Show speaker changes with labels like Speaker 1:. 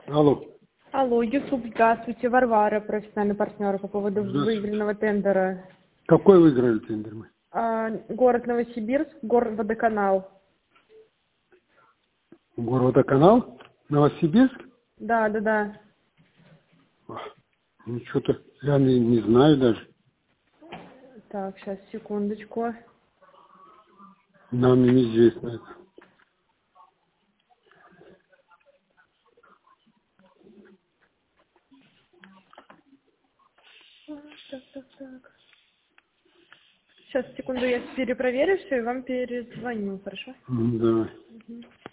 Speaker 1: Алло.
Speaker 2: Алло, Юсуп, здравствуйте. Варвара, профессиональный партнер по поводу выигранного тендера.
Speaker 1: Какой выиграли тендер мы?
Speaker 2: Город Новосибирск, город Водоканал.
Speaker 1: Горводоканал? Новосибирск?
Speaker 2: Да.
Speaker 1: Ну, что-то я не знаю даже.
Speaker 2: Так, сейчас, секундочку.
Speaker 1: Нам неизвестно это.
Speaker 2: Так. Сейчас, секунду, я перепроверю все и вам перезвоню, хорошо?
Speaker 1: Давай.
Speaker 2: Угу.